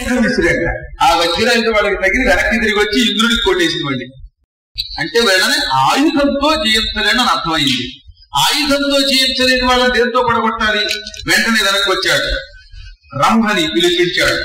వజ్రం విసిరేట. ఆ వజ్రం అయితే వాళ్ళకి తగిలి వెనక్కి తిరిగి వచ్చి ఇంద్రుడికి కొట్టేసింది మళ్ళీ. అంటే వీళ్ళని ఆయుధంతో జయించలేని అని అర్థమైంది. ఆయుధంతో జయించలేని వాళ్ళని దేంతో పడగొట్టాలి? వెంటనే వెనక్కి వచ్చాడు, రంభని పిలిపించాడు.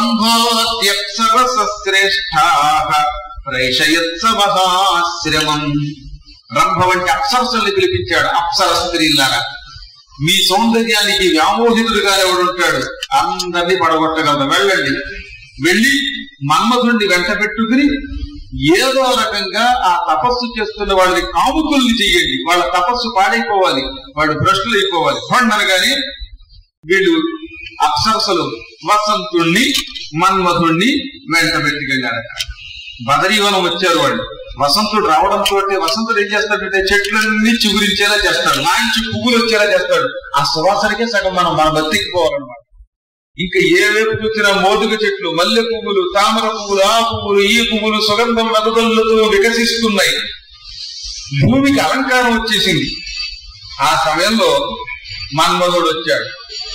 రంభాత్యప్సరసశ్రేష్ఠాః ప్రైషయత్స మహాశ్రమం. రంభ వంటి అప్సరసల్ని పిలిపించాడు. అప్సర స్త్రీలారా, మీ సౌందర్యానికి వ్యామోహితుడుగా ఎవడుంటాడు? అందరినీ పడగొట్టగలరు. వెళ్ళండి, వెళ్ళి మన్మధుడిని వెంట పెట్టుకుని ఏదో రకంగా ఆ తపస్సు చేస్తున్న వాళ్ళని కాముకుల్ని చెయ్యండి. వాళ్ళ తపస్సు పాడైపోవాలి, వాళ్ళు భ్రష్టులు అయిపోవాలి. అనగానే వీళ్ళు అప్సరసలు వసంతుణ్ణి మన్మధుణ్ణి వెంట పెట్టుకెళ్ళారట. బదరీవనం వచ్చారు వాళ్ళు. వసంతుడు రావడంతో వసంతుడు ఏం చేస్తాడంటే చెట్లన్నీ చిగురించేలా చేస్తాడు, మంచి పువ్వులు వచ్చేలా చేస్తాడు. ఆ సువాసనకే సగం మన బతికిపోవాలన్నమాట. ఇంకా ఏ వైపు చూసినా మోదుగ చెట్లు, మల్లె పువ్వులు, తామర పువ్వులు, ఆ పువ్వులు, ఈ పువ్వులు సుగంధం నదుగొల్లతో వికసిస్తున్నాయి. భూమికి అలంకారం వచ్చేసింది. ఆ సమయంలో మన్మధుడు వచ్చాడు.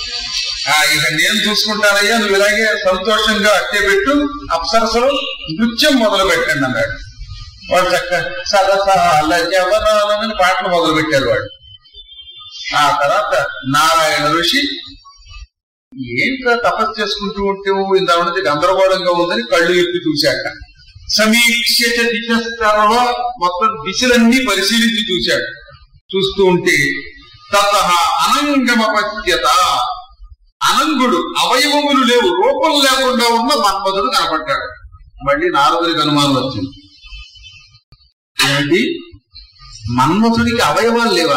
ఇక నేను చూసుకుంటానయ్యా, నువ్వు ఇలాగే సంతోషంగా అట్టే పెట్టు, అప్సరసలు నృత్యం మొదలు పెట్టండి అన్నాడు. వాడు చక్క సరసాల జవరాలని పాటలు మొదలు పెట్టారు వాడు. ఆ తర్వాత నారాయణ ఋషి ఏంటో తపస్సు చేసుకుంటూ ఉంటే ఇంత ఉన్నది గందరగోళంగా ఉందని కళ్ళు ఎత్తి చూశాక సమీక్ష దిశస్తర్వ మొత్తం దిశలన్నీ పరిశీలించి చూశాడు. చూస్తూ ఉంటే తతః అనంగమపత్యత, అనంగుడు, అవయవములు లేవు, రూపం లేకుండా ఉన్న మన్మధుడు కనపడ్డాడు. మళ్ళీ నారదుడికి అనుమానం వచ్చింది. ఏమిటి, మన్మధుడికి అవయవాలు లేవా?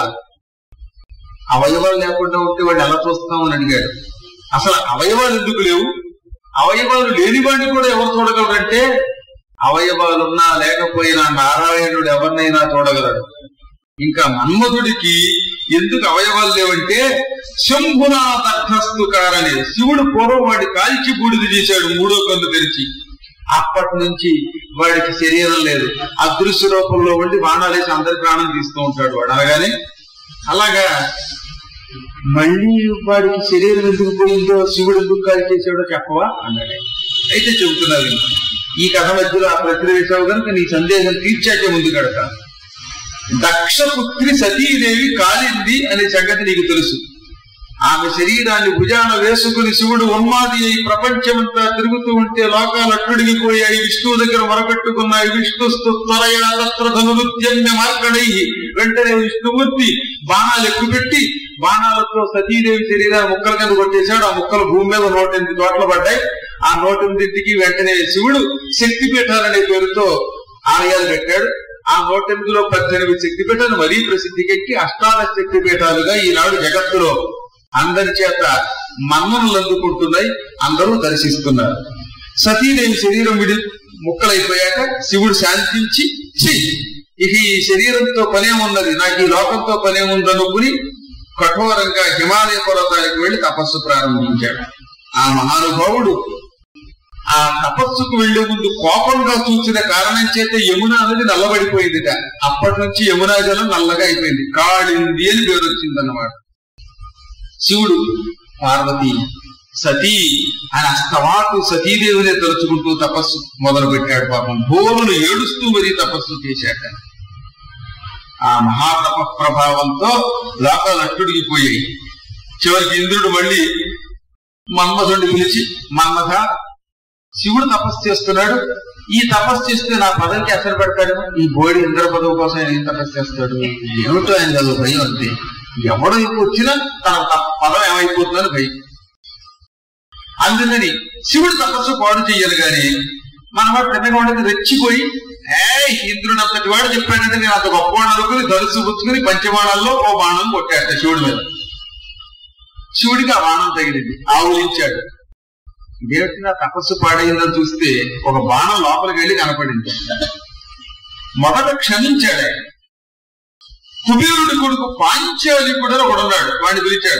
అవయవాలు లేకుండా ఉంటే వాడు ఎలా చూస్తామని అడిగాడు. అసలు అవయవాలు ఎందుకు లేవు? అవయవాలు లేని వాడిని కూడా ఎవరు చూడగలరంటే, అవయవాలున్నా లేకపోయినా నారాయణుడు ఎవరినైనా చూడగలడు. ఇంకా మన్మధుడికి ఎందుకు అవయవాలు లేవంటే, శంభునా దగ్ధస్తు కారణే, శివుడు పూర్వం వాడి కాల్చి బూడిద చేశాడు 3వ కన్ను తెరిచి. అప్పటి నుంచి వాడికి శరీరం లేదు, అదృశ్య రూపంలో ఉండి బాణాలేసి అందరి ప్రాణం తీస్తూ ఉంటాడు వాడు. అనగానే అలాగా మళ్ళీ వాడికి శరీరం ఎందుకు పోయిందో, శివుడు ఎందుకు కాల్ చేశాడో చెప్పవా అన్నాడు. అయితే చెబుతున్నారు. ఈ కథ మధ్యలో ఆ ప్రక్రియ వేసావు కనుక నీ సందేహం తీర్చాకే ముందు కడతా. దక్షపుత్రి సతీదేవి కాలింది అనే సంగతి నీకు తెలుసు. ఆమె శరీరాన్ని భుజాన వేసుకుని శివుడు ఉన్మాది అయి ప్రపంచమంతా తిరుగుతూ ఉంటే లోకాలు అట్టుడిగిపోయాయి, విష్ణువు దగ్గర మొరపెట్టుకున్నాయి. విష్ణుస్తు త్వరయాత్రధనురుద్యమ్య మార్గణై, వెంటనే విష్ణుమూర్తి బాణాలు ఎక్కుపెట్టి బాణాలతో సతీదేవి శరీరాన్ని ముక్కల కింద కొట్టేశాడు. ఆ ముక్కలు భూమి మీద 108 చోట్ల పడ్డాయి. ఆ 108కి వెంటనే శివుడు శక్తిపీఠాలనే పేరుతో ఆలయాలు పెట్టాడు. ఆ 108లో 18 శక్తిపీఠాలు మరీ ప్రసిద్ధికెక్కి అష్టాదశ శక్తిపీఠాలుగా ఈనాడు జగత్తులో అందరి చేత మన్ననలు అందుకుంటున్నాయి, అందరూ దర్శిస్తున్నారు. సతీదేవి శరీరం విడి ముక్కలైపోయాక శివుడు శాంతించి, ఇక ఈ శరీరంతో పనేమున్నది, నాకు ఈ లోకంతో పనేముందనుకుని కఠోరంగా హిమాలయ పర్వతానికి వెళ్లి తపస్సు ప్రారంభించాడు. ఆ మహానుభావుడు ఆ తపస్సుకు వెళ్లే ముందు కోపంగా చూసిన కారణం చేత యమునా అనేది నల్లబడిపోయిందిట. అప్పటి నుంచి యమునా జలం నల్లగా అయిపోయింది, కాళింది అని పేరు వచ్చిందన్నమాట. శివుడు పార్వతి సతీ అని అస్తమాటు సతీదేవినే తలుచుకుంటూ తపస్సు మొదలు పెట్టాడు. పాపం భోరును ఏడుస్తూ మరీ తపస్సు చేశాట. ఆ మహాతప ప్రభావంతో లోకాలు అట్టుడిగిపోయాయి. చివరికి ఇంద్రుడు మళ్ళీ మన్మధుడిని పిలిచి, మన్మథ, శివుడు తపస్సు చేస్తున్నాడు, ఈ తపస్సు చేస్తే నా పదవికి అసలు పెడతాడు, ఈ బోడి ఇంద్ర పదవి కోసం ఆయన ఏం తపస్సు చేస్తాడు, ఏమిటో ఆయన కాదు భయం అంతే. ఎవడో వచ్చినా తన పదం ఏమైపోతుందని భయం. అందుకని శివుడు తపస్సు పాడు చెయ్యాలి. కానీ మనవాడు తిన్నగా ఉండేది రెచ్చిపోయి, ఇంద్రుడు అంతటి వాడు చెప్పాడంటే నేను అంత గొప్పవాడు అనుకుని ధనుసు పుచ్చుకుని పంచబాణాల్లో ఓ బాణం కొట్టాడు శివుడి మీద. శివుడికి ఆ బాణం తగిలింది, ఆవులించాడు. ఇదేమిటి నా తపస్సు పాడైందని చూస్తే ఒక బాణం లోపలికి వెళ్ళి కనపడింది. మొదట క్షమించాడు ఆయన. కుబేరుడి కొడుకు పాంచాలి కూడా ఒకడున్నాడు, వాడిని పిలిచాడు.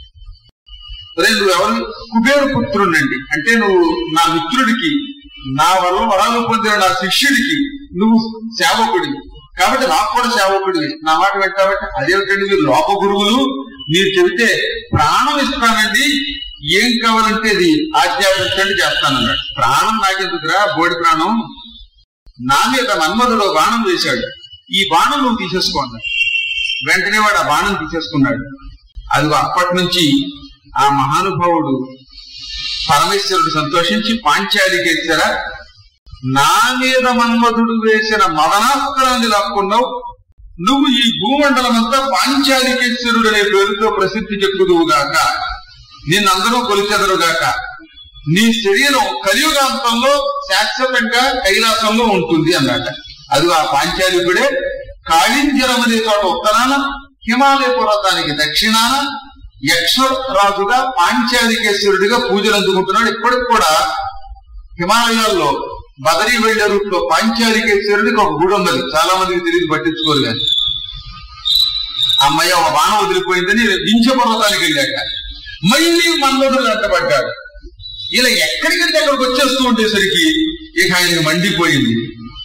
నువ్వు ఎవరు? కుబేరు పుత్రుడండి. అంటే నువ్వు నా మిత్రుడికి, నా వల్ల వరాలు పొందిన నా శిష్యుడికి నువ్వు సేవకుడివి కాబట్టి నాకు కూడా సేవకుడివి, నా మాట వింటావంటే అదేమిటండి మీరు లోక గురువులు, మీరు చెబితే ప్రాణం ఇస్తానండి, ఏం కావాలంటే అది ఆజ్ఞాపించండి చేస్తానన్నాడు. ప్రాణం నాకెందుకురా, బోడి ప్రాణం, నా మీద మన్మధుడు బాణం వేశాడు, ఈ బాణం నువ్వు తీసేసుకో అన్నాడు. వెంటనే వాడు ఆ బాణం తీసేసుకున్నాడు. అది అప్పటి నుంచి ఆ మహానుభావుడు పరమేశ్వరుడు సంతోషించి పాంచాలికి ఎత్తారా, నా మీద మన్మధుడు వేసిన మదనాస్త్రాన్ని లాక్కున్నావు, నువ్వు ఈ భూమండలం అంతా పాంచాలికేశ్వరుడు అనే పేరుతో ప్రసిద్ధి చెప్పుదువుగాక, నిన్నందరూ కొలిచెదరుగాక, నీ శరీరం కలియుగాంతంలో శాశ్వతంగా కైలాసంలో ఉంటుంది అన్నట. అది ఆ పాంచాలికుడే కాళింజరం అనే చోట ఉత్తరాన, హిమాలయ పర్వతానికి దక్షిణాన యక్షరాజుగా పాంచాలికేశ్వరుడిగా పూజలు అందుకుంటున్నాడు. ఇప్పటికి కూడా హిమాలయాల్లో బదరీ వెళ్లే రూట్ లో పాంచాలికేశ్వరుడికి ఒక గుడి ఉన్నది. చాలా మందికి తెలియదు, పట్టించుకోరు. కానీ అమ్మయ్య ఒక బాణం వదిలిపోయిందని వింధ్య పర్వతానికి వెళ్ళాక మళ్ళీ మన్మధుడు వెంటబడ్డాడు. ఇలా ఎక్కడికంటే అక్కడికి వచ్చేస్తూ ఉండేసరికి ఇక ఆయనకి మండిపోయింది.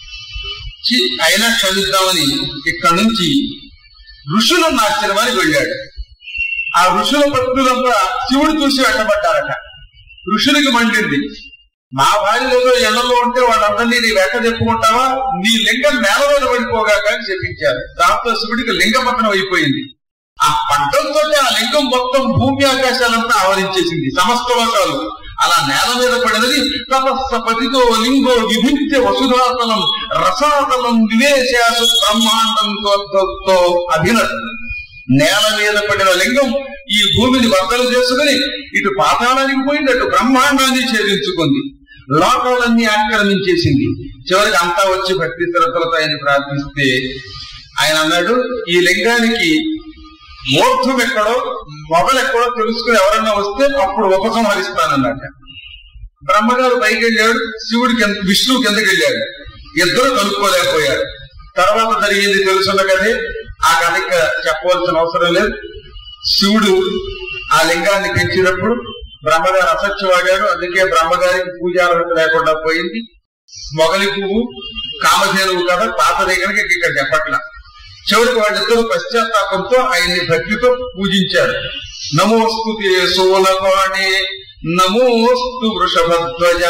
అయినా క్షమిద్దామని ఇక్కడ నుంచి ఋషులను ఆశ్రమానికి వెళ్ళాడు. ఆ ఋషుల భక్తులంతా శివుడు చూసి వెంటబడ్డారట. ఋషులకి మండింది, మా భార్య ఏదో ఎండలో ఉంటే వాళ్ళందరినీ నీ వెంట చెప్పుకుంటావా, నీ లింగం నేలలోనే పడిపోగాక అని చెప్పించారు. దాంతో శివుడికి లింగపతనం అయిపోయింది. ఆ పడ్డంతో ఆ లింగం మొత్తం భూమి ఆకాశాలంతా ఆవరించేసింది, సమస్త లోకాలు. అలా నేల మీద పడినది తపస్సపతితో లింగో విభిత్య వసుధాతలం రసాతలం వివేశాసు బ్రహ్మాండంతో అభినత్. నేల మీద పడిన లింగం ఈ భూమిని బద్దలు చేసుకుని ఇటు పాతాళానికి పోయింది, అటు బ్రహ్మాండాన్ని ఛేదించుకుంది, లోకాలన్నీ ఆక్రమించేసింది. చివరికి అంతా వచ్చి భక్తి శ్రద్ధలతో ఆయన ప్రార్థిస్తే ఆయన అన్నాడు, ఈ లింగానికి మూర్ధం ఎక్కడో మొదలెక్కడో తెలుసుకుని ఎవరన్నా వస్తే అప్పుడు ఉపసంహరిస్తానన్నట్ట. బ్రహ్మగారు పైకి వెళ్ళాడు, శివుడికి విష్ణువు కిందకి వెళ్ళాడు. ఇద్దరు కలుపుకోలేకపోయారు. తర్వాత జరిగింది తెలుసున్న కదే, ఆ కథ చెప్పవలసిన అవసరం లేదు. శివుడు ఆ లింగాన్ని పెంచినప్పుడు బ్రహ్మగారు అసత్యవాడాడు, అందుకే బ్రహ్మగారికి పూజార్హత లేకుండా పోయింది. మొగలి పువ్వు కామధేనువు కదా, పాత దగ్గరికి ఇక్కడ చెప్పట్లా. చివరికి వాళ్ళిద్దరూ పశ్చాత్తాపంతో ఆయన్ని భక్తితో పూజించారు. నమోస్తు సోలవాణే నమోస్తు వృషభధ్వజ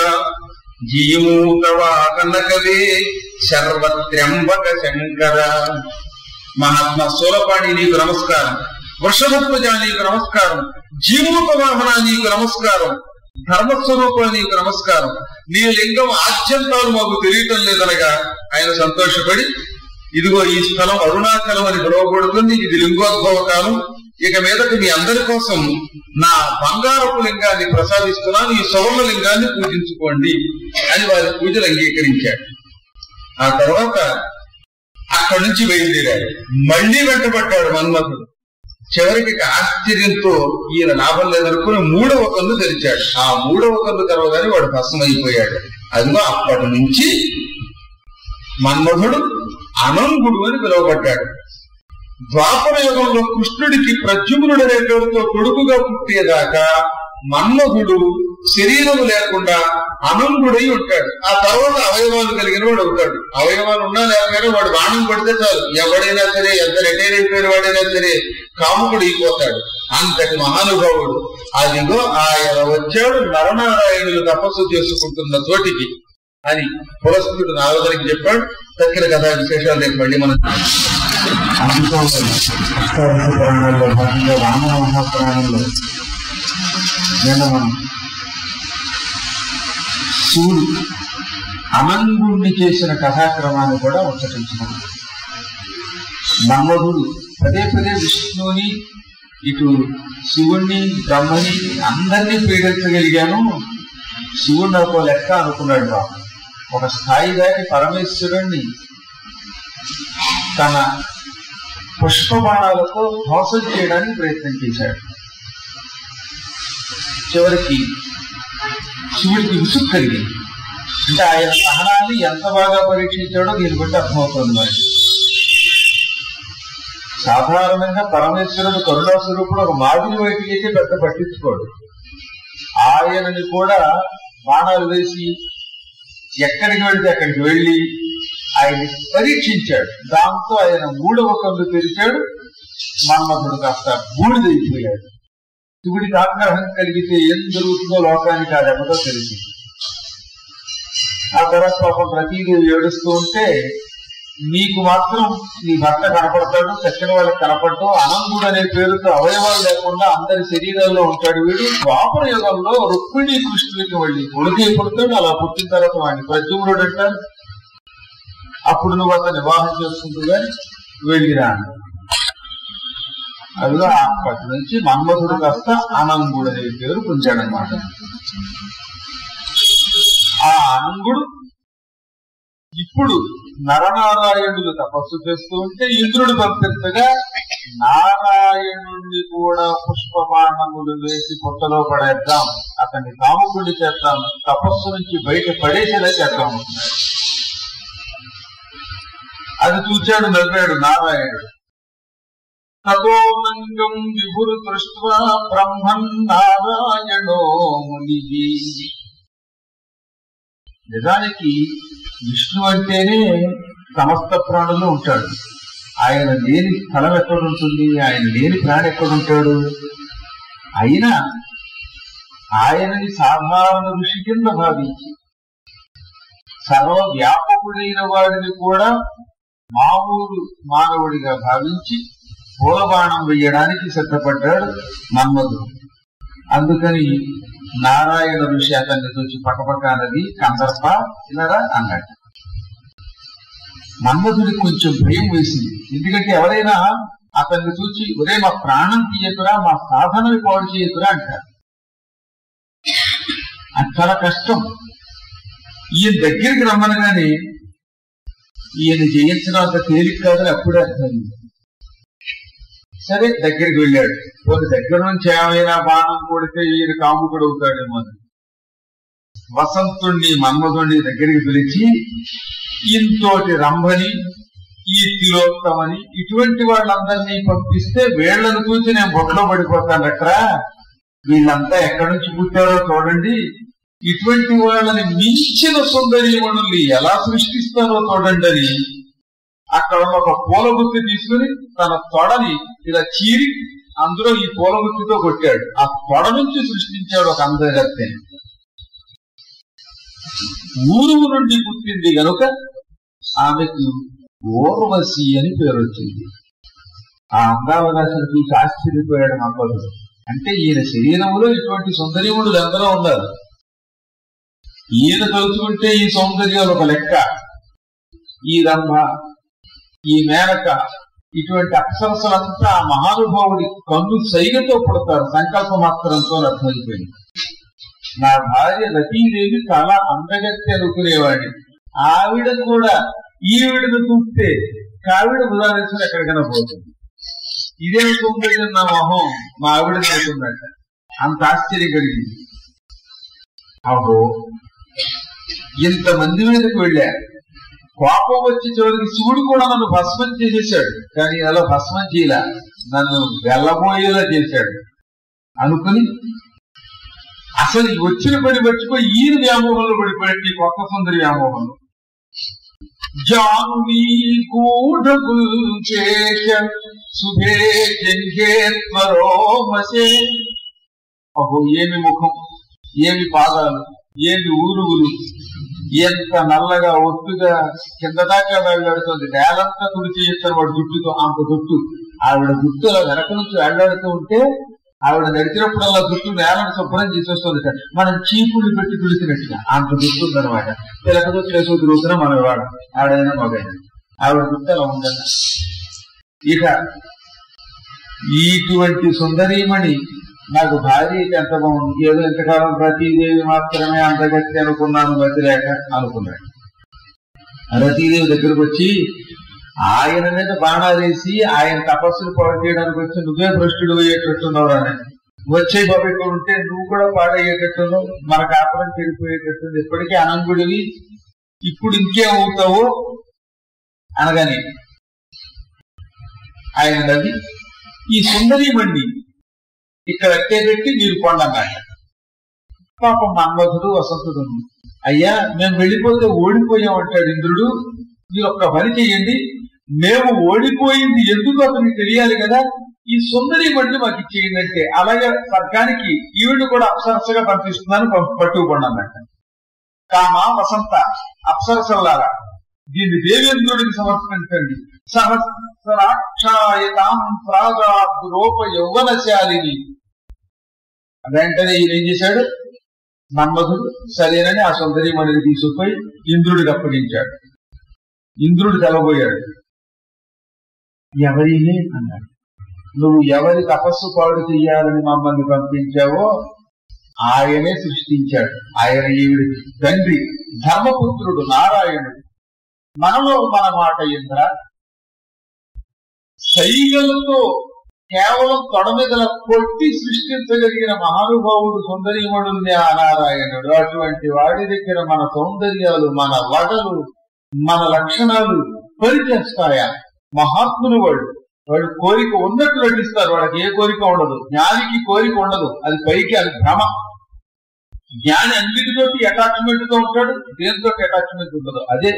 జీమూతవాకనకవే శర్వత్ర్యంబక శంకర. మహాత్మా సోలపాణి నీకు నమస్కారం, వృషభధ్వజ నీకు నమస్కారం, జీమూత వాహన నీకు నమస్కారం, ధర్మస్వరూప నీకు నమస్కారం. నీ లింగం ఆద్యంతాలు మాకు తెలియటం లేదనగా ఆయన సంతోషపడి, ఇదిగో ఈ స్థలం అరుణాచలం అని పిలువబడుతుంది, ఇది లింగోద్భవ కాలం, ఇక మీదకి మీ అందరి కోసం నా బంగారపు లింగాన్ని ప్రసాదిస్తున్నాను, ఈ సువర్ణ లింగాన్ని పూజించుకోండి అని వారి పూజలు అంగీకరించాడు. ఆ తర్వాత అక్కడి నుంచి బయలుదేరాడు. మళ్లీ వెంటబడ్డాడు మన్మథుడు. చివరికి ఆశ్చర్యంతో ఈయన లాభం లేదనుకుని 3వ కన్ను తెరిచాడు. ఆ 3వ కన్ను తెరవగానే వాడు భస్మైపోయాడు. అదిగో అప్పటి నుంచి మన్మథుడు అనంగుడు అని పిలువబడ్డాడు. ద్వాపర యుగంలో కృష్ణుడికి ప్రద్యుమ్నుడు అనే పేరుతో కొడుకుగా పుట్టేదాకా మన్మథుడు శరీరం లేకుండా అనంగుడై ఉంటాడు. ఆ తర్వాత అవయవాలు కలిగిన వాడు అవుతాడు. అవయవాలు ఉన్నా లేకపోయినా వాడు బాణం పడితే చాలు, ఎవడైనా సరే, ఎంత రిటైర్ అయిపోయిన వాడైనా సరే కాముకుడు అయిపోతాడు. అంతటి మహానుభావుడు. అదిగో ఆయన వచ్చాడు నరనారాయణులు తపస్సు చేసుకుంటున్న చోటికి అని పురస్కృతుడు నారదునికి చెప్పాడు. తక్కిన కథా విశేషాలు రేపు మళ్ళీ మనం పురాణాల్లో భాగంగా రామాయణ మహాపురాణంలో నిన్న మనం శివుడు అనంగుణ్ణి చేసిన కథాక్రమాన్ని కూడా ఉచ్చరించుకున్నాం. మన్మధుడు పదే పదే విష్ణువుని, ఇటు శివుణ్ణి, బ్రహ్మని అందరినీ పీడించగలిగాను, శివుడు నాకు లెక్క అనుకున్నాడు. బాబు ఒక స్థాయి దాటి పరమేశ్వరుణ్ణి తన పుష్పబాణాలతో ధ్వంసం చేయడానికి ప్రయత్నం చేశాడు. చివరికి శివుడికి విసుగు కలిగింది. అంటే ఆయన సహనాన్ని ఎంత బాగా పరీక్షించాడో దీన్ని బట్టి అర్థమవుతుంది. మరి సాధారణంగా పరమేశ్వరుడు కరుణాస్వరూపుడు ఒక మాదిరి బయటికి అయితే పెద్ద పట్టించుకోడు. ఆయనని కూడా బాణాలు వేసి ఎక్కడికి వెళ్తే అక్కడికి వెళ్ళి ఆయన్ని పరీక్షించాడు. దాంతో ఆయన 3వ కన్ను తెరిచాడు. మన్మథుడు కాస్త బూడిదైపోయాడు. శివుడికి ఆగ్రహం కలిగితే ఏం జరుగుతుందో లోకానికి ఆ దెబ్బతో తెలిసింది. ఆ తర్వాత పాపం రతీదేవి ఏడుస్తూ ఉంటే, నీకు మాత్రం నీ భర్త కనపడతాడు, చచ్చిన వాళ్ళకి కనపడటం, అనందుడు అనే పేరుతో అవయవాలు లేకుండా అందరి శరీరాల్లో ఉంటాడు. వీడు ద్వాపర యుగంలో రుక్మిణీ కృష్ణుడికి వెళ్ళి కొడుకే పుడతాడు. అలా పుట్టిన తర్వాత వాడిని ప్రద్యుమ్నుడు అంటారు. అప్పుడు నువ్వు అతను వివాహం చేసుకుంటుగా వెళ్ళిరా. అదిలో అప్పటి నుంచి మన్మధుడు కాస్త అనంగుడు అనే పేరు పొందాడనమాట. ఆ అనంగుడు ఇప్పుడు నరనారాయణులు తపస్సు చేస్తూ ఉంటే ఇంద్రుడు పంపించగా నారాయణుణ్ణి కూడా పుష్పబాణములు వేసి పుట్టలో పడేద్దాం, అతన్ని కాముకుడి చేద్దాం, తపస్సు నుంచి బయట పడేసేలా చేద్దాం. అది చూచాడు, నవ్వాడు నారాయణుడు. తదోనంగం విభురు దృష్ట్వా బ్రహ్మన్ నారాయణో ముని. నిజానికి విష్ణు అంటేనే సమస్త ప్రాణుల్లో ఉంటాడు. ఆయన లేని స్థలం ఎక్కడుంటుంది, ఆయన లేని ప్రాణి ఎక్కడుంటాడు? అయినా ఆయనని సాధారణ ఋషి కింద భావించి సర్వవ్యాపకుడైన వాడిని కూడా మామూలు మానవుడిగా భావించి పూలబాణం వెయ్యడానికి సిద్ధపడ్డాడు మన్మధుడు. అందుకని నారాయణ ఋషి అతన్ని చూసి పక్కపక్కనది కందర్ప ఇలారా అన్నాడు. మన్మధుడికి కొంచెం భయం వేసింది. ఎందుకంటే ఎవరైనా అతన్ని చూసి ఒరే మా ప్రాణం తీయకురా, మా సాధనని పాడు చేయకురా అంటారు. అది చాలా కష్టం. ఈయన దగ్గరికి రమ్మనగానే ఈయన జయించడం అంత తేలిక కాదని అప్పుడే అర్థమైంది. సరే దగ్గరికి వెళ్ళాడు. ఒక దగ్గర నుంచి ఏమైనా బాణం కొడితే ఈయన కాముకుడు అవుతాడేమో. వసంతుణ్ణి మన్మధుణ్ణి దగ్గరికి పిలిచి ఇంతోటి రంభని, ఈ తిలోత్తమని ఇటువంటి వాళ్ళందరినీ పంపిస్తే వీళ్లను చూసి నేను బొట్లో పడిపోతానట్రా, వీళ్ళంతా ఎక్కడి నుంచి పుట్టారో చూడండి, ఇటువంటి వాళ్ళని మించిన సుందరీమణుల్ని ఎలా సృష్టిస్తారో చూడండి అని అక్కడ ఒక పూలగుత్తి తీసుకుని తన తొడని ఇలా చీరి అందులో ఈ పూలగుత్తితో కొట్టాడు. ఆ తొడ నుంచి సృష్టించాడు ఒక అందగత్తెని. ఊరువు నుండి పుట్టింది గనుక ఆమెకు ఊర్వశి అని పేరు వచ్చింది. ఆ అందావకాశం చూసి ఆశ్చర్యపోయాడు మన్మధుడు. అంటే ఈయన శరీరంలో ఇటువంటి సుందరీముడు ఎందరో ఉన్నారు. ఈయన తలుచుకుంటే ఈ సౌందర్యాలు ఒక లెక్క. ఈ రంభ, ఈ మేనక, ఇటువంటి అప్సరసలంతా ఆ మహానుభావుడి కన్ను సైగతో పుడతారు. సంకల్ప మాత్రంతో అర్థమైపోయింది. నా భార్య రతీదేవి చాలా అందగత్తి అనుకునేవాడిని. ఆవిడ కూడా ఈవిడను చూస్తే కావిడ ఉదాహరణ ఎక్కడికైనా పోతుంది. ఇదే సౌందర్యం నా మొహం మా ఆవిడ అనుకున్నట్ట. అంత ఆశ్చర్యం కలిగింది. అహో, ఇంతమంది మీదకి వెళ్ళారు. కోపం వచ్చి చివరికి శివుడు కూడా నన్ను భస్మం చేసేశాడు. కానీ అలా భస్మం చేయలే, నన్ను వెళ్ళబోయేలా చేశాడు అనుకుని అసలు వచ్చిన పని మర్చిపోయి ఈయన వ్యామోహంలో పడిపోయాడు. కొత్త సుందరి వ్యామోహంలో జానుని శుభే జంఘేత్వరోమసే. అహో, ఏమి ముఖం, ఏమి పాదాలు, ఏమి ఊరుగులు, ఎంత నల్లగా ఒత్తుగా కింద దాకా వెళ్ళాడుతుంది. నేలంతా తుడిచి చేస్తారు వాడు జుట్టుతో. అంత జుట్టు, ఆవిడ జుట్టు అలా వెనక నుంచి వెళ్ళాడుతూ ఉంటే ఆవిడ నడిచినప్పుడల్లా జుట్టు నేలను శుభ్రం చేసేస్తుంది. మనం చీపుళ్ళు పెట్టి తుడిచినట్టుగా అంత జుట్టు ఉందనమాట. పిల్లక జుట్టు వేసో తిరుగుతున్నా మన వాడు, ఆవిడైనా మగైనా ఆవిడ జుట్టు అలా ఉందన్న. ఇక ఇటువంటి సుందరీమణి నాకు భార్య ఎంత బాగుంది. ఏదో ఎంతకాలం రతీదేవి మాత్రమే అందగత్తి అనుకున్నాను, బతిలేక అనుకున్నాడు. రతీదేవి దగ్గరకు వచ్చి ఆయన మీద బాణాలేసి ఆయన తపస్సులు పాడు చేయడానికి వచ్చి నువ్వే భ్రష్టుడు అయ్యేటట్టున్నావు అని. వచ్చే బాబు ఉంటే నువ్వు కూడా పాడయ్యేటట్టున్నావు, మన కాపురం చెడిపోయేటట్టుంది, ఇప్పటికీ అనంగుడివి, ఇప్పుడు ఇంకేమవుతావు అనగానే ఆయన నది ఈ సుందరీమణి ఇక్కడ అట్టేపెట్టి మీరు కొండన్నాడు. పాపం మన్మధుడు వసంతుడు, అయ్యా మేము వెళ్ళిపోతే ఓడిపోయామంటాడు ఇంద్రుడు, మీరు ఒక్క పని చెయ్యండి, మేము ఓడిపోయింది ఎందుకు అతనికి తెలియాలి కదా, ఈ సుందరి మళ్ళీ మాకు ఇచ్చేయండి. అలాగే స్వర్గానికి ఈవిడ కూడా అప్సరసగా పంపిస్తున్నాను, పట్టుకుపోండి. కామ వసంత అప్సరసల్లారా దీన్ని దేవేంద్రుడికి సమర్పించండి. సహస్రాక్షాయతాం ప్రాగాద్ రూప యౌవనశాలిని. వెంటనే ఈయన ఏం చేశాడు, మన్మధుడు సరేనని ఆ సుందరీమణిని తీసుకుపోయి ఇంద్రుడికి అప్పగించాడు. ఇంద్రుడు తెలబోయాడు. ఎవరిని అన్నాడు. నువ్వు ఎవరి తపస్సు పాడు చెయ్యాలని మమ్మల్ని పంపించావో ఆయనే సృష్టించాడు. ఆయన ఈవిడి తండ్రి ధర్మపుత్రుడు నారాయణుడు. మనలో మన మాట ఇంద్ర సైగలతో కేవలం తొడమిదల కొట్టి సృష్టించగలిగిన మహానుభావుడు సుందరీమణుల్ని ఆ నారాయణుడు. అటువంటి వాడి దగ్గర మన సౌందర్యాలు, మన వడలు, మన లక్షణాలు పనిచేస్తాయా? మహాత్ములు వాడు కోరిక ఉన్నట్టు నటిస్తారు. వాడికి ఏ కోరిక ఉండదు. జ్ఞానికి కోరిక ఉండదు. అది పైకి, అది భ్రమ. జ్ఞాని అన్నిటితోటి అటాచ్మెంట్ తో ఉంటాడు, దేనితో అటాచ్మెంట్ ఉండదు. అదే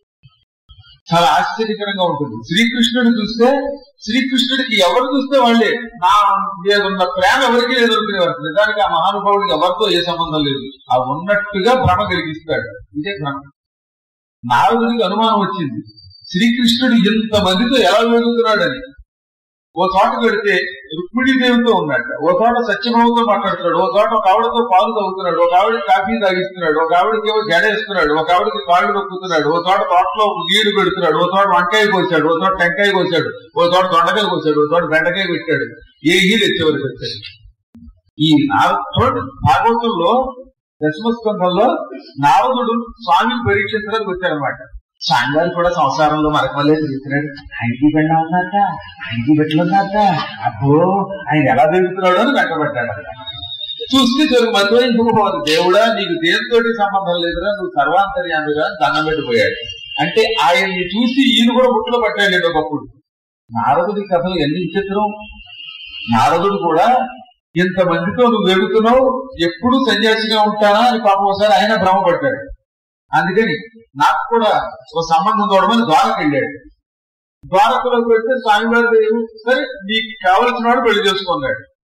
చాలా ఆశ్చర్యకరంగా ఉంటుంది. శ్రీకృష్ణుడు చూస్తే శ్రీకృష్ణుడికి ఎవరు చూస్తే వాళ్ళే నా లేదున్న ప్రేమ ఎవరికి లేదనుకునేవారు. నిజానికి ఆ మహానుభావుడికి ఎవరితో ఏ సంబంధం లేదు. ఆ ఉన్నట్టుగా భ్రమ కలిగిస్తాడు. ఇదే భ్రమ. నారదుడికి అనుమానం వచ్చింది, శ్రీకృష్ణుడు ఇంతమందితో ఎలా వెలుగుతున్నాడని. ఓ చోట పెడితే రుక్మిణీదేవితో ఉన్నాడు, ఓ చోట సత్యభావంతో మాట్లాడుతున్నాడు, ఓ చోట ఒక ఆవిడతో పాలు తాగుతున్నాడు, ఒక ఆవిడకి కాఫీ తాగిస్తున్నాడు, ఒక ఆవిడకి ఏమో జడేస్తున్నాడు, ఒక ఆవిడకి కాళ్ళు నొక్కుతున్నాడు, ఓ చోట తోటలో నీళ్లు పెడుతున్నాడు, ఓ చోట వంకాయ కోసాడు, ఓ చోట టెంకాయ కోసాడు, ఓ చోట దొండకాయ కోసాడు, ఓ చోట బెండకాయ పెట్టాడు. ఏ హీలు వచ్చేవరకు వచ్చాడు. ఈ నారదుడు భాగవతంలో దశమస్కంధంలో నారదుడు స్వామిని పరీక్షించడానికి వచ్చాడనమాట. స్వామి గారు కూడా సంసారంలో మనకు మళ్ళీ తిరుగుతున్నాడు. ఆయనకి బిడ్డ ఉందట, ఆయనకి బిడ్డలు ఉందట, అబ్బో ఆయన ఎలా తిరుగుతున్నాడు అని వెంటబడ్డాడు. చూస్తే చెరుకు మధ్య ఇంకొకపోదు, దేవుడా నీకు దేనితోటి సంబంధం లేదురా, నువ్వు సర్వాంతర్యామిగా దండం పెట్టిపోయాడు. అంటే ఆయన్ని చూసి ఈయన కూడా బుట్టలో పట్టాడు ఒకప్పుడు. నారదుడి కథలు ఎన్ని విచిత్రం. నారదుడు కూడా ఇంతమందితో నువ్వు వెగుతున్నావు, ఎప్పుడు సన్యాసిగా ఉంటానా అని పాపం ఒకసారి ఆయన భ్రమపడ్డాడు. అందుకని నాకు కూడా ఒక సంబంధం చూడమని ద్వారకు వెళ్ళాడు. ద్వారకలోకి వెళ్తే స్వామివారి సరే నీకు కావలసిన వాడు పెళ్లి చేసుకున్నాడు.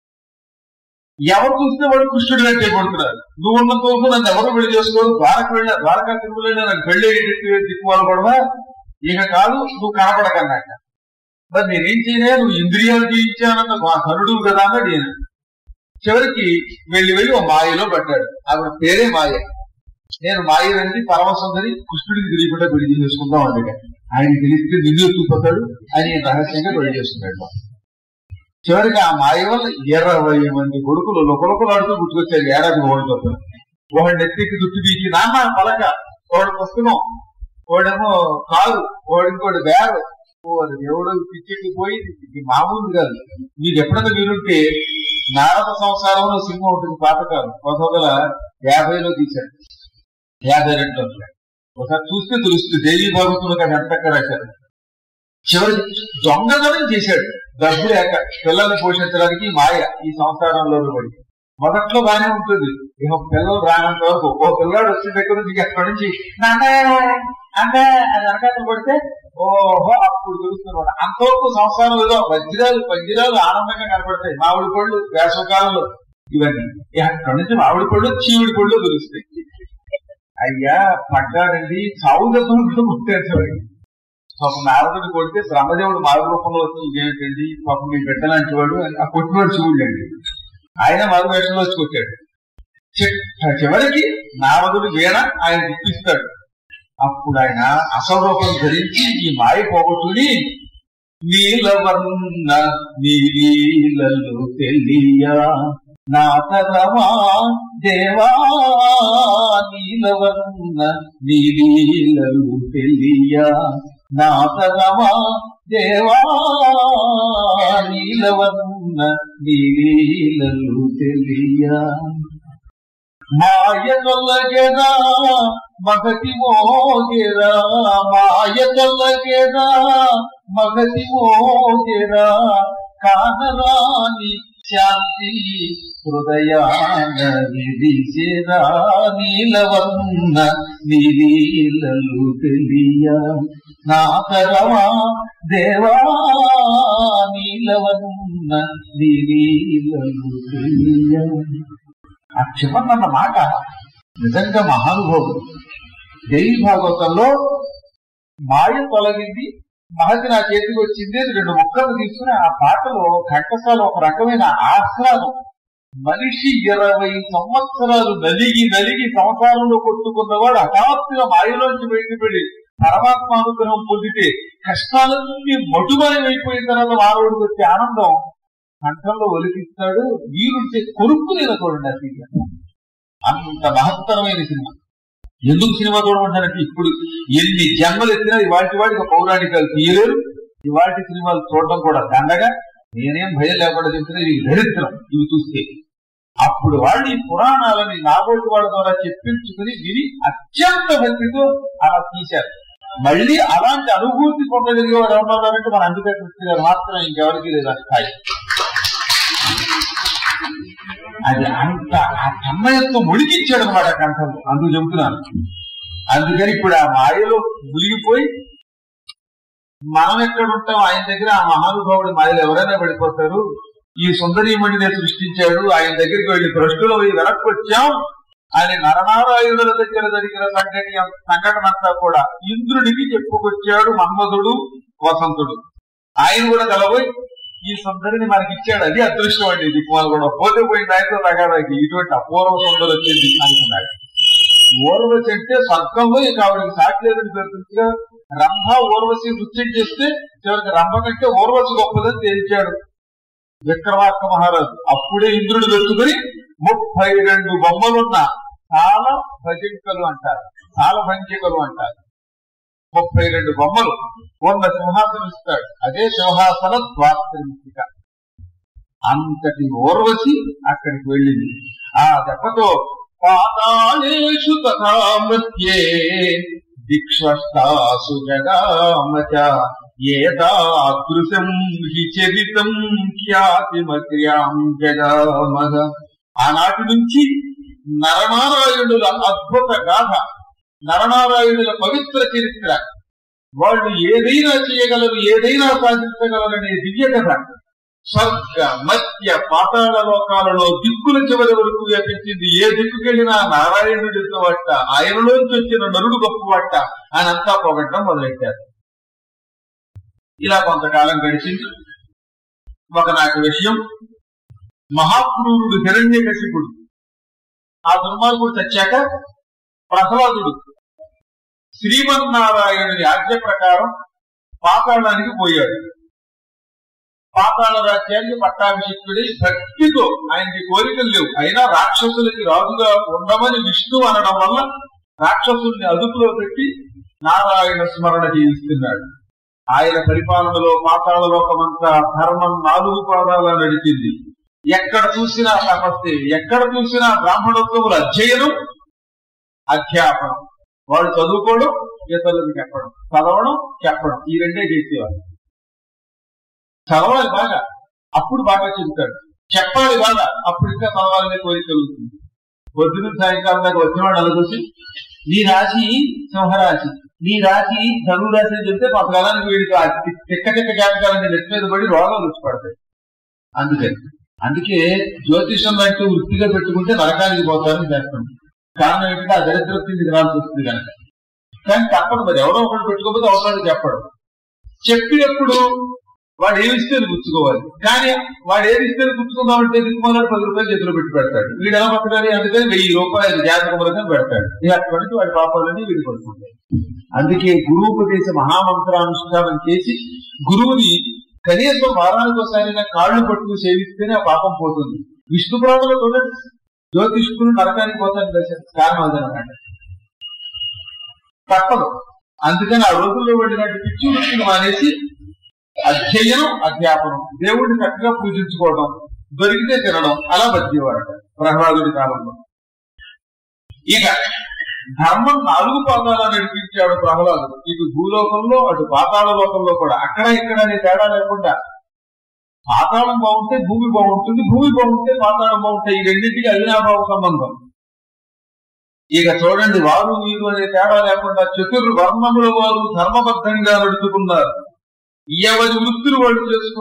ఎవరు చూస్తే వాడు కృష్ణుడు అంటే కొడుతున్నారు. నువ్వు ఉన్నంత వరకు నన్ను ఎవరు పెళ్లి చేసుకోవాలి. ద్వారక వెళ్ళా, ద్వారకా తిరుగులైనా నాకు పెళ్లి దిక్కువాలి కూడా ఇక కాదు, నువ్వు కనపడకన్నాక. మరి నేనేం చేయలే, నువ్వు ఇంద్రియాలు జయించానన్న మా కరుడు కదా అన్నాడు ఈయన. చివరికి వెళ్ళి ఓ మాయలో పడ్డాడు. ఆవిడ పేరే మాయ. నేను మాయనండి పరమసుందరి, కృష్ణుడికి తెలియకుండా పెళ్లి చేసుకుందాం అంటే ఆయన తెలిస్తే నిన్ను ఎత్తుకుపోతాడు అని రహస్యంగా పెళ్లి చేసుకున్నాడు. చివరికి ఆ మాయ వల్ల 20 మంది కొడుకులు లోపలకులాడుతూ గుర్తుకొచ్చారు. ఏడాది ఓడిపోతాడు. ఒకటి నెత్తికి దుట్టు పీకి నాన్న పలక, ఒకటి పుస్తకం, ఒకడేమో కారు, ఇంకోటి బేరు. దేవుడు పిచ్చెక్కి పోయి మామూలు కాదు. మీకు ఎప్పుడైనా వీలుంటే నారద సంసారంలో సినిమా ఉంటుంది, పాతకాలం 1950లో తీశాడు, 52లో. ఒకసారి చూస్తే తెలుస్తుంది దేవీ భాగవతులకు అది ఎంతక్క రాశారు. చివరి దొంగతనం చేశాడు డబ్బు లేక పిల్లల్ని పోషించడానికి. మాయ ఈ సంసారంలో పడి మొదట్లో బాగానే ఉంటుంది. ఇక పిల్లలు రానంత వరకు ఓ పిల్లాడు వచ్చిన దగ్గర నుంచి ఎక్కడి నుంచి అంటే అది వెనకాతలు పడితే ఓహో అప్పుడు తెలుస్తున్నమాట. అంతవరకు సంసారం ఏదో పంజిరాలు ఆనందంగా కనపడతాయి. మామిడి పళ్ళు వేసవకాలంలో ఇవన్నీ. అక్కడి నుంచి మామిడి పళ్ళు చీవిడి పళ్ళు తెలుస్తాయి. అయ్యా పడ్డాడండి, చావు దెబ్బలు పుట్టారు. పాపం నారదుడు కొడితే బ్రహ్మదేవుడు మారు రూపంలో వచ్చి ఇదేంటండి పాపం మీ బిడ్డ లాంటి వాడు ఆ కొట్టివాడు శివుడండి. ఆయన మారు వేషంలో వచ్చి కొట్టాడు. చివరికి నారదుడు వీణ ఆయన ఇప్పిస్తాడు. అప్పుడు ఆయన అసౌరూపం ధరించి ఈ మాయ పోగొట్టుని నీలవర్ణ నీలీలలు తెలియా నాతరమా దేవా నీలవర్ణ నీలీలలు తెలియా నాతరమా దేవా నీలవర్ణ నీలీలలు తెలియా మాయ తొలగెదా మగతి మోగెరా మాయ తొలగెదా మగతి మోగెరా కానరాని శాంతి హృదయాన విరిసెరా నీలవర్ణ నీలీలలు తెలియ నాతరమా దేవా నీలవన్న ఆ చివరన్న మాట నిజంగా మహానుభావుడు. దేవి భాగవతంలో మాయ తొలగింది, మహతి నా చేతికి వచ్చింది అని 2 ముక్కలు తీసుకుని ఆ పాటలో ఘంటసాల ఒక రకమైన ఆహ్లాదం. మనిషి 20 సంవత్సరాలు నలిగి సంసారంలో కొట్టుకున్నవాడు హఠాత్తుగా మాయలోంచి బయటపడి పరమాత్మానుగ్రహం పొందితే కష్టాలన్నీ మటుమయమైపోయిన తర్వాత మానవుడికి వచ్చే ఆనందం కంఠంలో ఒలికిస్తాడు. వీరుంటే కొరుక్కునేది చూడండి. అది అంత మహత్తరమైన సినిమా. ఎందుకు సినిమా చూడమంటారంటే ఇప్పుడు ఎన్ని జన్మలు ఎత్తినా ఇవాటి వాడికి పౌరాణికాలు తీయలేరు. ఇవాటి సినిమాలు చూడడం కూడా దండగా. నేనేం భయం లేకుండా చెప్తున్నా, ఇవి దరిద్రం ఇవి చూస్తే. అప్పుడు వాళ్ళు ఈ పురాణాలని నాగోటి వాళ్ళ ద్వారా చెప్పించుకుని విని అత్యంత భక్తితో అలా తీశారు. మళ్ళీ అలాంటి అనుభూతి పొందగలిగే వాడు ఎవరున్నారంటే మన అంబికా కృష్ణ గారు మాత్రం, ఇంకెవరికి లేదు ఆ స్థాయి. అది అంత ఆ తన్మయత్వం మునిగించాడు అనమాట కంఠంలో. అందుకు చెబుతున్నాను. అందుకని ఇప్పుడు ఆ మాయలో మునిగిపోయి మనం ఎక్కడ ఉంటాం ఆయన దగ్గర, ఆ మహానుభావుడి మాయలు ఎవరైనా పడిపోతారు. ఈ సుందరీమణిని సృష్టించాడు, ఆయన దగ్గరికి వెళ్ళి భ్రష్టులో వెనక్కి వచ్చాం అని నరనారాయణుల దగ్గర జరిగిన సంఘటన అంతా కూడా ఇంద్రుడికి చెప్పుకొచ్చాడు మన్మధుడు వసంతుడు. ఆయన కూడా కలబోయి ఈ సుందరిని మనకి ఇచ్చాడు, అది అదృష్టం అండి. దిక్కుమాలు కూడా పోతే పోయిన ఆయనతో తగాదాకి ఇటువంటి అపూర్వ సుందరు వచ్చింది అనుకున్నాడు. ఊర్వశి అంటే స్వర్గంలో ఇక ఆవిడకి సాట్లేదని తెలుసుగా. రంభ ఊర్వశి నృత్యం చేస్తే చివరికి రంభ కంటే ఊర్వశి గొప్పదని తేల్చాడు విక్రమార్క మహారాజు. అప్పుడే ఇంద్రుడు వెతుకుని 32 బొమ్మలున్న సాల భజింకలు అంటారు, సాల భంజికలు అంటారు. 32 బొమ్మలు ఉన్న సింహాసనం ఇస్తాడు. అదే సింహాసన ద్వాత్రింశిక. అంతటి ఊర్వశి అక్కడికి వెళ్ళింది. ఆ దెబ్బతో పాతాళేషు తథా మధ్యే దిక్ష్వష్టాసు జగామచ ఏతాదృశం హి చరితం ఖ్యాతిమక్ర్యాం జగామః. ఆనాటి నుంచి నరనారాయణుల అద్భుత గాథ, నరనారాయణుల పవిత్ర చరిత్ర, వాళ్ళు ఏదైనా చేయగలరు, ఏదైనా సాధించగలరనే దివ్య కథ స్వర్గ మధ్య పాతాళ లోకాలలో దిక్కుల చివరి వరకు వ్యాపించింది. ఏ దిక్కుకెళ్ళినా నారాయణుడి వాట, ఆయనలోంచి వచ్చిన నరుడు గొప్పవాట అని అంతా పొగట్టడం మొదలెట్టారు. ఇలా కొంతకాలం గడిచింది. ఒకనాటి విషయం, మహాక్రూరుడు హిరణ్యకశిపుడు, ఆ దుర్మార్గుడు చచ్చాక ప్రహ్లాదుడు శ్రీమన్నారాయణుని ఆజ్ఞ ప్రకారం పాతాళానికి పోయాడు. పాతాళ రాజ్యానికి పట్టాభిషిక్తుడి భక్తితో, ఆయనకి కోరికలు లేవు, అయినా రాక్షసులకి రాజుగా ఉండమని విష్ణు అనడం వల్ల రాక్షసుల్ని అదుపులో పెట్టి నారాయణ స్మరణ చేయిస్తున్నాడు. ఆయన పరిపాలనలో పాతాళ లోకమంతా ధర్మం 4 పాదాల నడిచింది. ఎక్కడ చూసినా తపస్సే, ఎక్కడ చూసినా బ్రాహ్మణోత్తముల అధ్యయనం అధ్యాపనం. వాళ్ళు చదువుకోవడం, ఇతరులకు చెప్పడం, చదవడం చెప్పడం, ఈ రెండే చేసేవాళ్ళు. చదవాలి బాగా, అప్పుడు బాగా చెబుతాడు. చెప్పాలి బాగా, అప్పుడు ఇంకా చదవాలనే కోరిక కలుగుతుంది. పొద్దున సాయంకాలం దాకా వచ్చినవాడు అలా చూసి నీ రాశి సింహరాశి, నీ రాశి ధనురాశి అని చెప్తే కొంతకాలానికి వీడికి తిక్క జాతకాలన్నీ నెట్ మీద పడి రోగాలు వచ్చి పడతాయి. అందుకే జ్యోతిషం లాంటి వృత్తిగా పెట్టుకుంటే నరకానికి పోతారని చేస్తాం. కారణం ఏంటంటే ఆ దరిద్రతికి రాల్సి వస్తుంది కనుక. కానీ తప్పదు, మరి ఎవరో ఒకటి పెట్టుకోకపోతే అవసరాలు చెప్పడం. చెప్పినప్పుడు వాడు ఏమిస్తే గుర్తుకోవాలి. కానీ వాడు ఏమిస్తే గుర్తుకుందామంటే దిక్కుమాలని 10 రూపాయలు చేతిలో పెట్టి పెడతాడు. వీడు ఎలా పక్కడాలి, అందుకని 1000 రూపాయలు జాతకములుగా పెడతాడు. అక్కడి నుంచి వాడి పాపాలన్నీ వీడి పడుతుంటాయి. అందుకే గురువుపదేశ మహామంత్రానుష్ఠానం చేసి గురువుని కనీసం వారానికి ఒకసారైనా కాళ్ళు పట్టుకు సేవిస్తేనే ఆ పాపం పోతుంది. విష్ణు పురాణంలో చూడండి, జ్యోతిష్కులు నరకానికి పోతాను కారణం అదనమాట. తప్పదు. అందుకని ఆ రోజుల్లో వెళ్ళినట్టు పిచ్చి వృత్తిని మానేసి అధ్యయనం అధ్యాపనం, దేవుడిని చక్కగా పూజించుకోవడం, దొరికితే తినడం, అలా బతికేవాడట ప్రహ్లాదుడి కాలంలో. ఇక ధర్మం 4 పాదాల నడిపించాడు ప్రహ్లాదుడు. ఇటు భూలోకంలో అటు పాతాళ లోకంలో కూడా. అక్కడ ఇక్కడ అనే తేడా లేకుండా పాతాళం బాగుంటే భూమి బాగుంటుంది, భూమి బాగుంటే పాతాళం బాగుంటాయి. ఈ రెండింటికి అవినాభావ సంబంధం. ఇక చూడండి, వారు వీరు అనే తేడా లేకుండా చతుర్వర్ణముల వారు ధర్మబద్ధంగా నడుచుకున్నారు. ఎవరి వృత్తులు వాళ్ళు చేసుకున్నారు.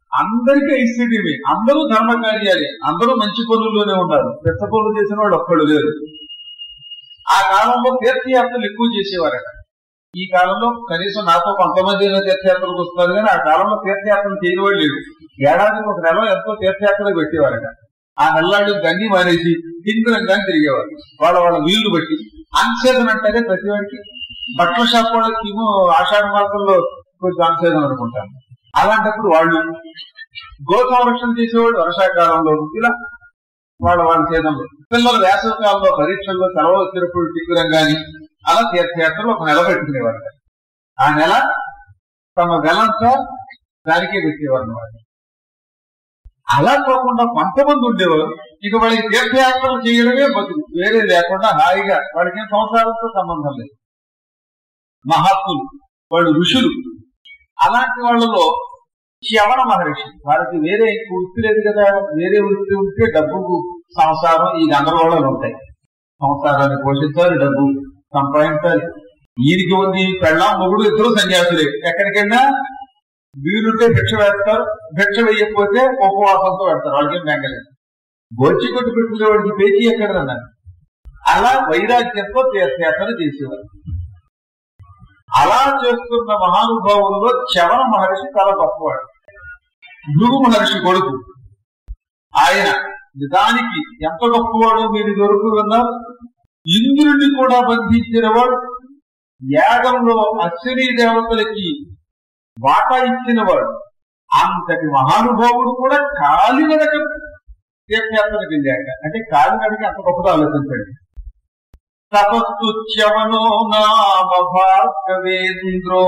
అందరికీ ఐశ్వర్యమే, అందరూ ధర్మ కార్యాలే, అందరూ మంచి పనుల్లోనే ఉన్నారు. పెద్ద పనులు చేసిన వాడు ఒక్కడు లేరు. ఆ కాలంలో తీర్థయాత్రలు ఎక్కువ చేసేవారట. ఈ కాలంలో కనీసం నాతో కొంతమంది తీర్థయాత్రలకు వస్తారు, కానీ ఆ కాలంలో తీర్థయాత్రలు చేయని వాళ్ళు లేరు. ఏడాదికి ఒక నెల ఎంతో తీర్థయాత్రలు పెట్టేవారట. ఆ నెల్లాళ్ళు గంగి మానేసి హిందురంగా తిరిగేవారు. వాళ్ళ వీళ్ళు బట్టి అన్సేదన అంటారే ప్రతి వాడికి. బట్టల షాప్ వాళ్ళకి ఆషాఢ మాసంలో కొంచెం అన్సేదన అనుకుంటాను. అలాంటప్పుడు వాళ్ళు గో సంరక్షణ చేసేవాళ్ళు వర్షాకాలంలో ఇలా వాళ్ళ చేతంలో, పిల్లలు వేసవి కాలంలో పరీక్షల్లో సెలవు వచ్చినప్పుడు టిక్కురంగాని అలా తీర్థయాత్రలు ఒక నెల పెట్టుకునేవారు. ఆ నెల తమ వెలంతా దానికే పెట్టేవారు అన్నమాట. అలా కాకుండా కొంతమంది ఉండేవారు ఇక వాళ్ళకి తీర్థయాత్రలు చేయడమే బతుకు, వేరే లేకుండా హాయిగా, వాళ్ళకి ఏం సంసారంతో సంబంధం లేదు. మహాత్ములు, వాళ్ళు ఋషులు. అలాంటి వాళ్ళలో శ్రవణ మహర్షి, వారికి వేరే వృత్తి లేదు కదా. వేరే వృత్తి ఉంటే డబ్బు, సంసారం, ఈ గందరగోళాలు ఉంటాయి. సంసారాన్ని పోషించాలి, డబ్బు సంపాదించాలి. ఈయనకి ఉంది పెళ్ళాం మొగుడు, ఇద్దరు సన్యాసులే. ఎక్కడికైనా వీలుంటే భిక్ష వేస్తారు, భిక్ష వేయకపోతే ఉపవాసంతో పెడతారు. వాళ్ళకేం బెంగలేదు. గొచ్చి కొట్టి పెట్టుకునే వాడికి పేచీ ఎక్కడన్నారు. అలా వైరాగ్యంతో తీర్థయాత్రలు చేసేవారు. అలా చేస్తున్న మహానుభావుల్లో శ్రవణ మహర్షి చాలా గొప్పవాడు. భృగు మహర్షి కొడుకు ఆయన. నిజానికి ఎంత గొప్పవాడో మీరు దొరుకు విన్నారు. ఇంద్రుడిని కూడా బంధించిన వాడు, యాగంలో అశ్విని దేవతలకి వాటా ఇచ్చిన వాడు. అంతటి మహానుభావుడు కూడా కాలినడక తీర్థయాత్రకు వెళ్ళాక, అంటే కాలినడక అంత గొప్పగా ఆలోచించండి. తపస్సు చ్యవనో నామ భార్గవేంద్రో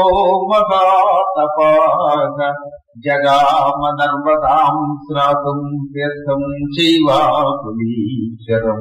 మహాతపాగ జగామ నర్మదాం శ్రాతం తీర్థం చైవాకులీశ్వరం.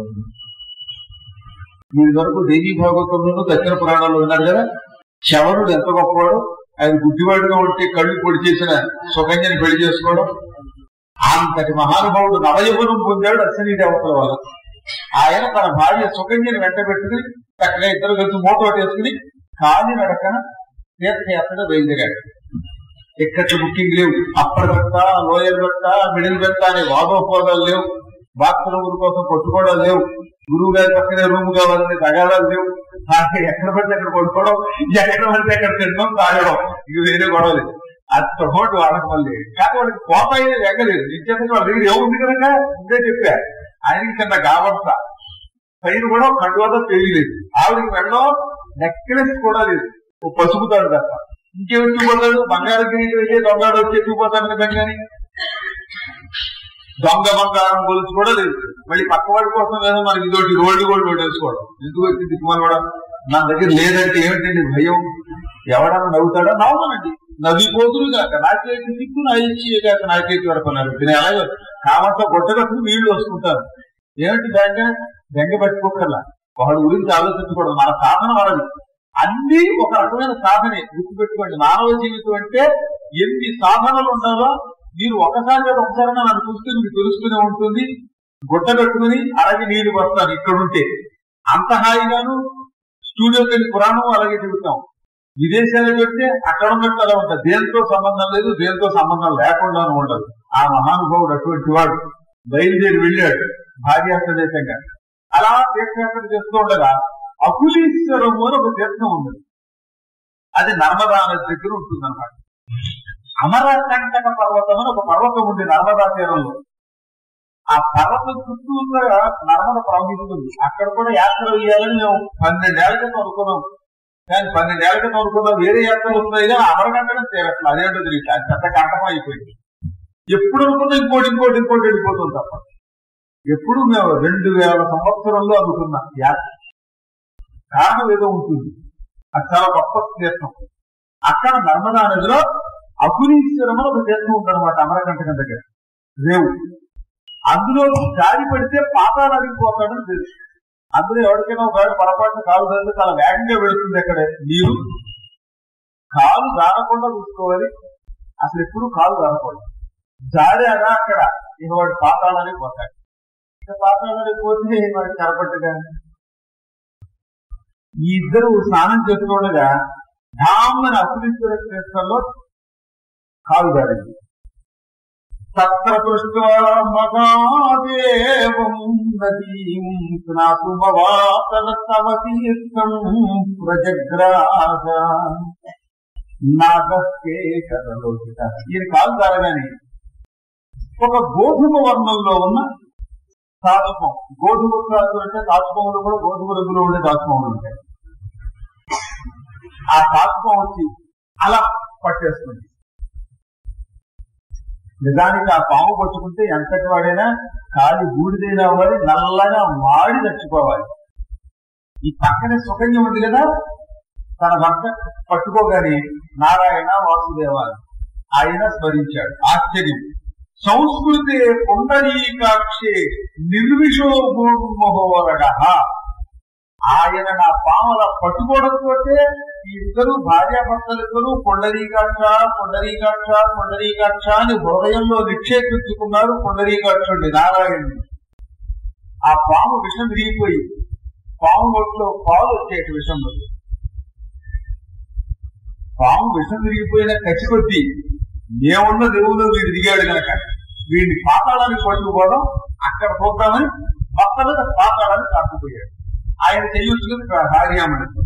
మీ వరకు దేవీ భాగవతంలో దక్షిణ పురాణాలు ఉన్నారు కదా. చ్యవనుడు ఎంత గొప్పవాడు. ఆయన గుడ్డివాడుగా ఉంటే కళ్ళు పొడి చేసిన సుకన్యని పెళ్లి చేసుకోవడం. అంతటి మహానుభావుడు నవయవనం పొందాడు అశ్విని దేవతల వల్ల. ఆయన తన భార్య సుకన్యని వెంట పెట్టుకుని చక్కగా ఇద్దరు కలిసి మోటోటి వేసుకుని కాలి నడకన తీర్థయాత్రగా బయలుదేరాడు. ఎక్కట్లు బుకింగ్ లేవు. Upper berth, lower berth, middle berth అనే వాదోపవాదాలు లేవు. బాత్రూముల కోసం కొట్టుకోవడాలు లేవు. గురువు గారి పక్కనే రూమ్ కావాలని తగాదాలు లేవు. ఎక్కడ పడితే అక్కడ కొట్టుకోవడం, ఎక్కడ పడితే అక్కడ తినడం, తాగడం, ఇవి వేరే గొడవలు. అంత హోటు వాళ్ళకి మళ్ళీ. కానీ వాళ్ళకి కోప అయితే ఎక్కలేదు. నిజంగా వాళ్ళ దగ్గర ఏముంది కనుక ముందే చెప్పా. ఆయనకి చిన్న గావంత పైన కూడా కండువతో తెలియలేదు. ఆవిడకి వెళ్ళడం నెక్లెస్ కూడా లేదు. ఓ పసుపుతాడు తప్ప ఇంకేమెత్తుకుపోతాడు. బంగారం గిరీటి వెళ్ళి దొంగడు వచ్చి ఎత్తుకుపోతాడు కదా. కానీ దొంగ బంగారం గొలుసు కూడా లేదు. మళ్ళీ పక్కవాడి కోసం లేదా మనకి ఇదోటి రోడ్డు కూడా వేసుకోవడం. ఎందుకు వచ్చి దిక్కుమని కూడా నా దగ్గర లేదంటే ఏమిటండి భయం. ఎవడన్నా నవ్వుతాడో నవ్వనండి, నవ్విపోతురు కాక నాకేటి దిక్కు నా ఇచ్చి కాక నాకేటి వరకు అన్నారు. నేను అలాగే కామంతో గొట్టగట్టుకు నీళ్లు వస్తుంటారు. ఏమిటి బెంగ పెట్టుకోకల్లా. వాడి గురించి ఆలోచించుకోవడం. మన సాధన మనది. అన్ని ఒక రకమైన సాధనే. గుర్తుపెట్టుకోండి, మానవ జీవితం అంటే ఎన్ని సాధనలు ఉండాలో మీరు ఒకసారి ఒకసారి నన్ను చూస్తే మీకు తెలుస్తూనే ఉంటుంది. గుట్ట కట్టుకుని అలాగే నీళ్లు వస్తాను ఇక్కడుంటే అంత హాయిగాను. స్టూడియోకి వెళ్ళి పురాణం అలాగే చెబుతాం. విదేశాలకు పెడితే అక్కడ ఉన్నట్టు అలా ఉంటుంది. దేంతో సంబంధం లేదు, దేంతో సంబంధం లేకుండాను ఉండదు. ఆ మహానుభావుడు అటువంటి వాడు బయలుదేరి వెళ్ళాడు భార్యాసదేశంగా. అలా తీర్థయాత్ర చేస్తూ ఉండగా అకులీశ్వరము అని ఒక తీర్థం ఉంది. అది నర్మదా నది దగ్గర ఉంటుంది అన్నమాట. అమరకంటక పర్వతం అని ఒక పర్వతం ఉంది నర్మదా తీరంలో. ఆ పర్వతం చుట్టూ నర్మద ప్రవహిస్తుంది. అక్కడ కూడా యాత్ర వేయాలని మేము 12 ఏళ్ల క్రితం అనుకున్నాం. కానీ 12 ఏళ్ల క్రితం అనుకున్నాం వేరే యాత్రలు ఉన్నాయి కానీ అమరకంటకం తీరట్లేదు. అదేంటో తెలియదు. అది పెద్ద కంటకం అయిపోయింది. ఎప్పుడు అనుకున్నా ఇంకోటి వెళ్ళిపోతుంది తప్ప. ఎప్పుడు మేము 2000 సంవత్సరంలో అనుకున్నాం యాత్ర. కారణం ఏదో ఉంటుంది. అది చాలా గొప్ప తీర్థం. అక్కడ నర్మదా నదిలో అకులీశ్వరం ఒక తీర్థం ఉందన్నమాట. అమరకంటకం దగ్గర రేవు. అందులో జారి పడితే పాతాళానికి పోతాడని తెలుసు. అందులో ఎవరికైనా ఒకవేళ పొరపాటున కాలు ధరిస్తే చాలా వేగంగా వెళుతుంది. అక్కడే నీరు. కాలు జారకుండా చూసుకోవాలి. అసలు ఎప్పుడు కాలు జారకూడదు. జారాడా అక్కడ ఇక వాడు పాతాళానికి పోతాడు. ఇక పాతాళానికి పోతే వాడు కరపట్టుగా. ఈ ఇద్దరు స్నానం చేసుకోవడగా ధామని అకులీశ్వర తీర్థంలో కాలు జారింది. తత్ర దృష్ట్వా మహాదేవం నదీం స్నాతుమవాతరతవతీర్థం ప్రజగ్రాహ నాగకేకరలోకిత. ఈయన కాలు తారగానే ఒక గోధుమ వర్ణంలో ఉన్న తాచుపం, గోధుమ కాదు అంటే తాచుపంలో కూడా గోధుమ రంగులో ఉండే తాచుపంలు ఉంటాయి. ఆ తాచుపం వచ్చి అలా పట్టేస్తుంది. నిజానికి ఆ పాము పట్టుకుంటే ఎంతటి వాడైనా కాలి బూడిదైనా అవ్వాలి, నల్లగా మాడి చచ్చిపోవాలి. ఈ పక్కనే సుకన్య ఉంది కదా, తన భర్త పట్టుకోగానే నారాయణ వాసుదేవాలు ఆయన స్మరించాడు. ఆశ్చర్యం. సంస్కృతే పుండరీకాక్షే నిర్విషోమోహోరగ. ఆయన నా పాముల పట్టుకోవడంతో ఈ ఇద్దరు భార్యాభర్తలిద్దరూ పుండరీకాక్ష పుండరీకాక్ష పుండరీకాక్ష అని హృదయంలో నిక్షేపించుకున్నారు. పుండరీకాక్షుడి నారాయణుడు. ఆ పాము విషం విరిగిపోయి పాము ఒట్లో పాలు వచ్చేటి విషం. పాము విషం విరిగిపోయిన కచ్చికొద్ది మేమున్న దేవుడు వీడు దిగాడు కనుక వీడిని పాతాళానికి పట్టుకుపోవడం, అక్కడ చూద్దామని భర్త మీద పాతాళాన్ని కాకపోయాడు. ఆయన చెయ్యొచ్చు కదా భార్యామణి.